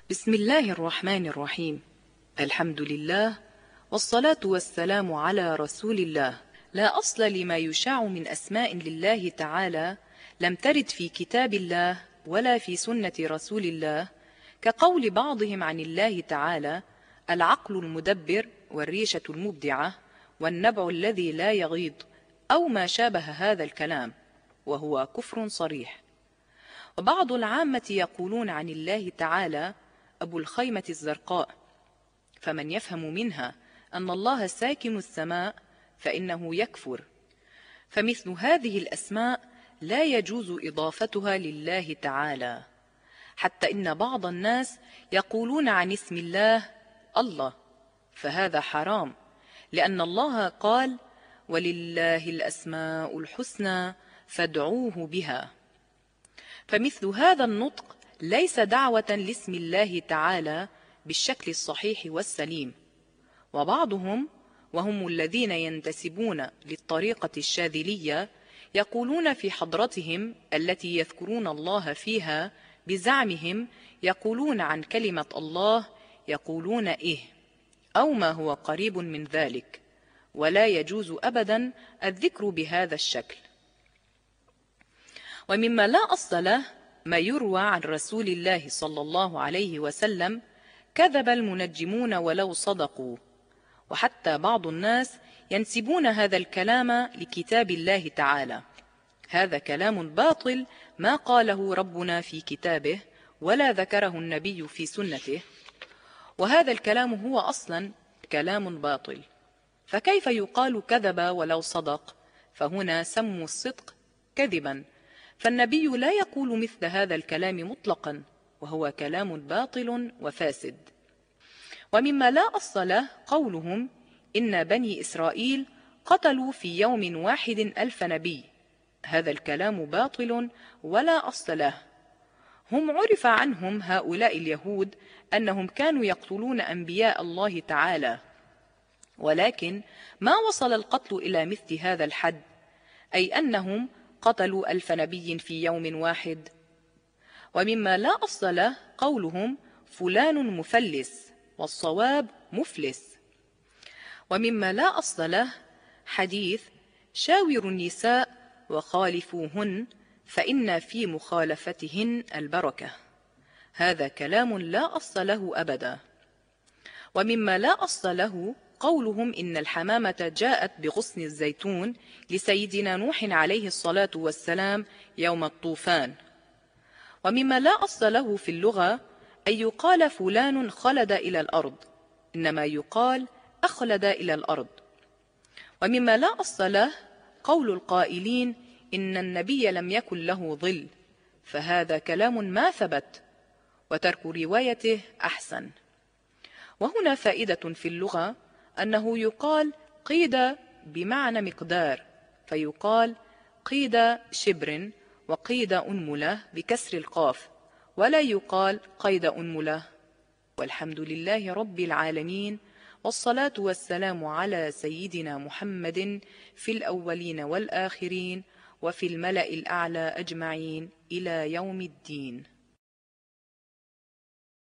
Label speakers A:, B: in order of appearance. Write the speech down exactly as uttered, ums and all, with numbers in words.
A: بسم الله الرحمن الرحيم. الحمد لله والصلاة والسلام على رسول الله. لا أصل لما يشاع من أسماء لله تعالى لم ترد في كتاب الله ولا في سنة رسول الله، كقول بعضهم عن الله تعالى: العقل المدبر، والريشة المبدعة، والنبع الذي لا يغيض، أو ما شابه هذا الكلام، وهو كفر صريح. وبعض العامة يقولون عن الله تعالى: أبو الخيمة الزرقاء، فمن يفهم منها أن الله ساكن السماء فإنه يكفر. فمثل هذه الأسماء لا يجوز إضافتها لله تعالى، حتى إن بعض الناس يقولون عن اسم الله الله، فهذا حرام، لأن الله قال: ولله الأسماء الحسنى فادعوه بها. فمثل هذا النطق ليس دعوة لاسم الله تعالى بالشكل الصحيح والسليم. وبعضهم، وهم الذين ينتسبون للطريقة الشاذلية، يقولون في حضرتهم التي يذكرون الله فيها بزعمهم، يقولون عن كلمة الله يقولون إيه أو ما هو قريب من ذلك، ولا يجوز أبدا الذكر بهذا الشكل. ومما لا أصل له ما يروى عن رسول الله صلى الله عليه وسلم: كذب المنجمون ولو صدقوا. وحتى بعض الناس ينسبون هذا الكلام لكتاب الله تعالى. هذا كلام باطل ما قاله ربنا في كتابه ولا ذكره النبي في سنته، وهذا الكلام هو أصلا كلام باطل، فكيف يقال كذب ولو صدق؟ فهنا سموا الصدق كذبا، فالنبي لا يقول مثل هذا الكلام مطلقا، وهو كلام باطل وفاسد. ومما لا أصل له قولهم: إن بني إسرائيل قتلوا في يوم واحد ألف نبي. هذا الكلام باطل ولا أصل له. هم عرف عنهم هؤلاء اليهود أنهم كانوا يقتلون أنبياء الله تعالى، ولكن ما وصل القتل إلى مثل هذا الحد، أي أنهم قتلوا ألف نبي في يوم واحد. ومما لا أصل له قولهم: فلان مفلس، والصواب مفلس. ومما لا أصل له حديث: شاوروا النساء وخالفوهن فإن في مخالفتهن البركة. هذا كلام لا أصل له أبدا. ومما لا أصل له قولهم: إن الحمامة جاءت بغصن الزيتون لسيدنا نوح عليه الصلاة والسلام يوم الطوفان. ومما لا أصل له في اللغة أن يقال فلان خلد إلى الأرض، إنما يقال أخلد إلى الأرض. ومما لا أصل له قول القائلين: إن النبي لم يكن له ظل، فهذا كلام ما ثبت، وترك روايته أحسن. وهنا فائدة في اللغة أنه يقال قيد بمعنى مقدار، فيقال قيد شبر وقيد أنملة بكسر القاف، ولا يقال قيد أنملة. والحمد لله رب العالمين، والصلاة والسلام على سيدنا محمد في الأولين والآخرين وفي الملأ الأعلى أجمعين إلى يوم الدين.